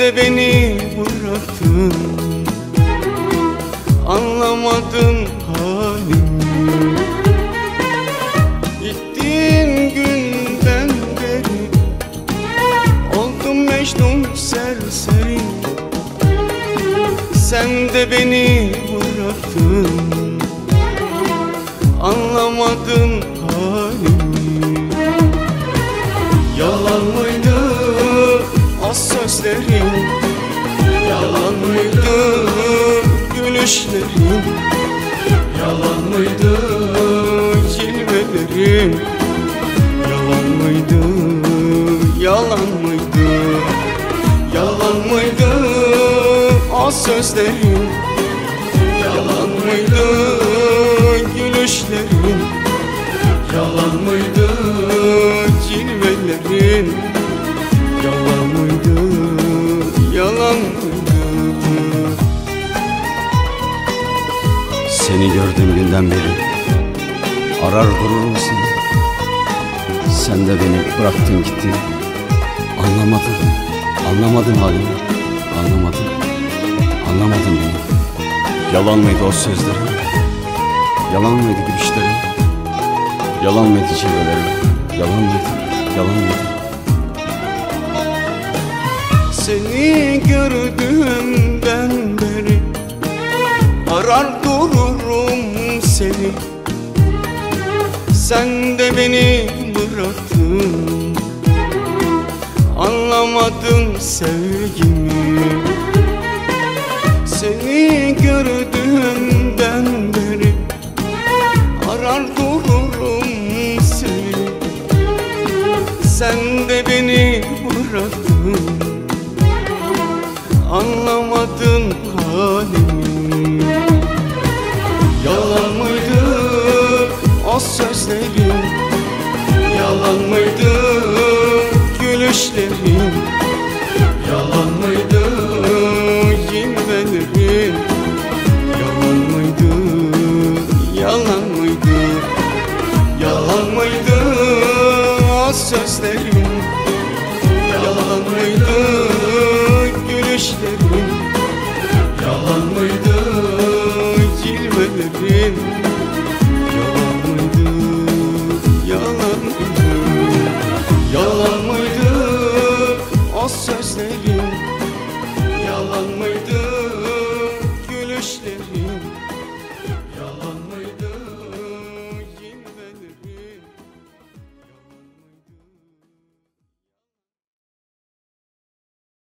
de beni bıraktın, anlamadın halimi. Gittiğin günden beri oldum Mecnun serseri. Sen de beni bıraktın, anlamadın halimi. Yalan mıydı o sözlerin? Yalan mıydı gülüşlerin? Yalan mıydı cilvelerin? Yalan mıydı, yalan mıydı? Yalan mıydı o sözlerin? Yalan mıydı gülüşlerin? Yalan mıydı cilvelerin? Yalan mıydı, yalan mıydı? Seni gördüğüm günden beri arar dururum seni. Sen de beni bıraktın gittin. Anlamadın halimi. Anlamadın beni. Yalan mıydı o sözlerin? Yalan mıydı gülüşlerin? Yalan mıydı cilvelerin? Yalan mıydı? Seni gördüğümden beri arar dururum seni. Sen de beni bıraktın, anlamadın sevgimi. Seni gördüğümden